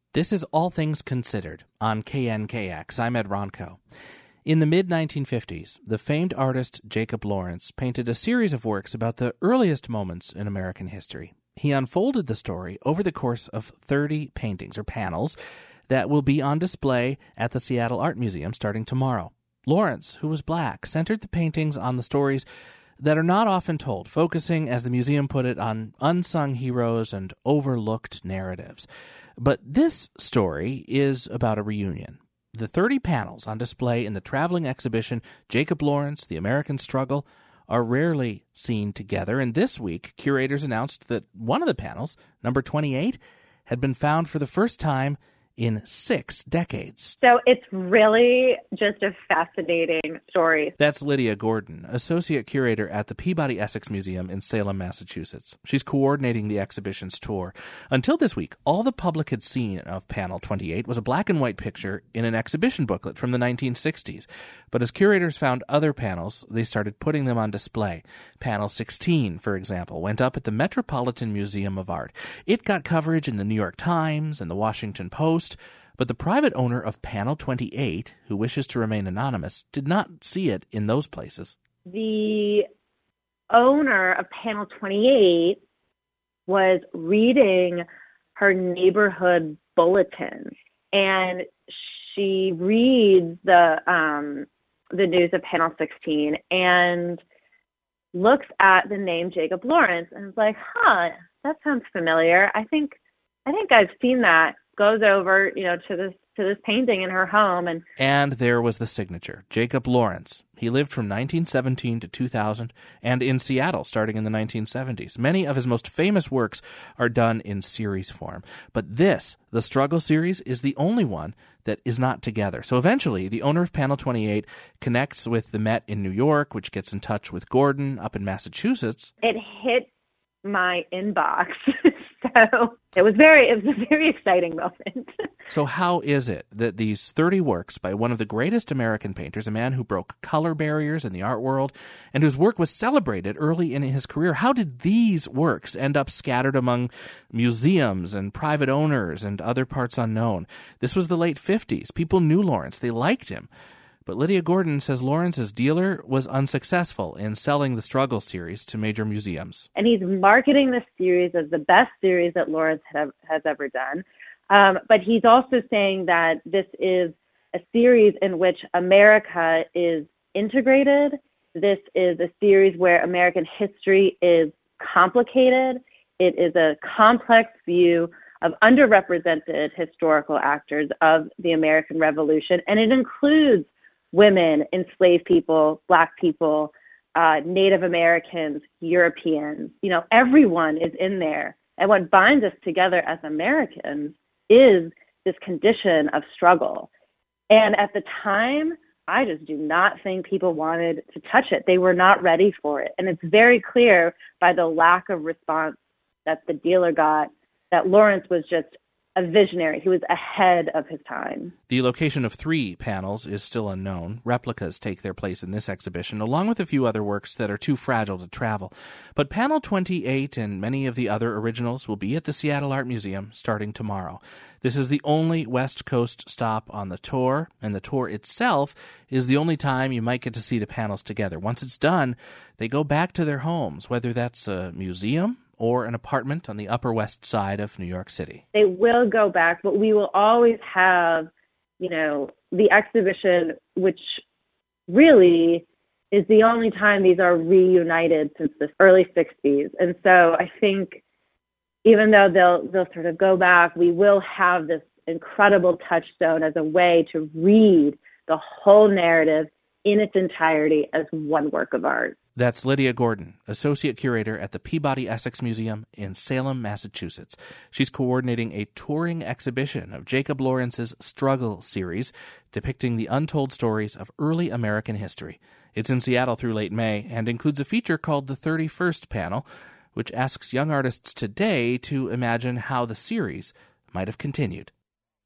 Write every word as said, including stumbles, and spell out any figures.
This is All Things Considered on K N K X. I'm Ed Ronco. In the mid nineteen fifties, the famed artist Jacob Lawrence painted a series of works about the earliest moments in American history. He unfolded the story over the course of thirty paintings or panels that will be on display at the Seattle Art Museum starting tomorrow. Lawrence, who was black, centered the paintings on the stories that are not often told, focusing, as the museum put it, on unsung heroes and overlooked narratives. But this story is about a reunion. The thirty panels on display in the traveling exhibition Jacob Lawrence, The American Struggle, are rarely seen together, and this week curators announced that one of the panels, number twenty-eight, had been found for the first time in six decades. So it's really just a fascinating story. That's Lydia Gordon, Associate Curator at the Peabody Essex Museum in Salem, Massachusetts. She's coordinating the exhibition's tour. Until this week, all the public had seen of Panel twenty-eight was a black and white picture in an exhibition booklet from the nineteen sixties. But as curators found other panels, they started putting them on display. Panel sixteen, for example, went up at the Metropolitan Museum of Art. It got coverage in the New York Times and the Washington Post, but the private owner of Panel twenty-eight, who wishes to remain anonymous, did not see it in those places. The owner of Panel twenty-eight was reading her neighborhood bulletin, and she reads the um, the news of Panel sixteen and looks at the name Jacob Lawrence and is like, huh, that sounds familiar. I think I think I've seen that. Goes over, you know, to this to this painting in her home, and and there was the signature, Jacob Lawrence. He lived from nineteen seventeen to two thousand, and in Seattle starting in the nineteen seventies. Many of his most famous works are done in series form, but this, the Struggle series, is the only one that is not together. So eventually, the owner of Panel twenty-eight connects with the Met in New York, which gets in touch with Gordon up in Massachusetts. It hit my inbox. So it was very, it was a very exciting moment. So how is it that these thirty works by one of the greatest American painters, a man who broke color barriers in the art world and whose work was celebrated early in his career, how did these works end up scattered among museums and private owners and other parts unknown? This was the late fifties. People knew Lawrence. They liked him. But Lydia Gordon says Lawrence's dealer was unsuccessful in selling the Struggle series to major museums. And he's marketing this series as the best series that Lawrence have, has ever done. Um, but he's also saying that this is a series in which America is integrated. This is a series where American history is complicated. It is a complex view of underrepresented historical actors of the American Revolution, and it includes women, enslaved people, Black people, uh, Native Americans, Europeans. You know, everyone is in there. And what binds us together as Americans is this condition of struggle. And at the time, I just do not think people wanted to touch it. They were not ready for it. And it's very clear by the lack of response that the dealer got that Lawrence was just a visionary. He was ahead of his time. The location of three panels is still unknown. Replicas take their place in this exhibition, along with a few other works that are too fragile to travel. But Panel twenty-eight and many of the other originals will be at the Seattle Art Museum starting tomorrow. This is the only West Coast stop on the tour, and the tour itself is the only time you might get to see the panels together. Once it's done, they go back to their homes, whether that's a museum or an apartment on the Upper West Side of New York City. They will go back, but we will always have, you know, the exhibition, which really is the only time these are reunited since the early sixties. And so I think even though they'll they'll sort of go back, we will have this incredible touchstone as a way to read the whole narrative in its entirety as one work of art. That's Lydia Gordon, Associate Curator at the Peabody Essex Museum in Salem, Massachusetts. She's coordinating a touring exhibition of Jacob Lawrence's Struggle series, depicting the untold stories of early American history. It's in Seattle through late May and includes a feature called the thirty-first Panel, which asks young artists today to imagine how the series might have continued.